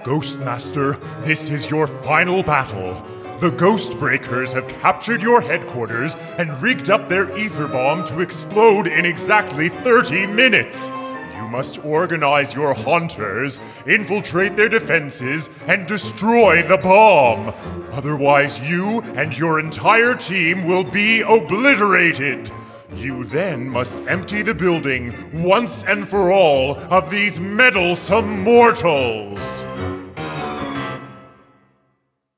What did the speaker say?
Ghostmaster, this is your final battle. The Ghostbreakers have captured your headquarters and rigged up their ether bomb to explode in exactly 30 minutes. You must organize your haunters, infiltrate their defenses, and destroy the bomb. Otherwise, you and your entire team will be obliterated. You then must empty the building once and for all of these meddlesome mortals.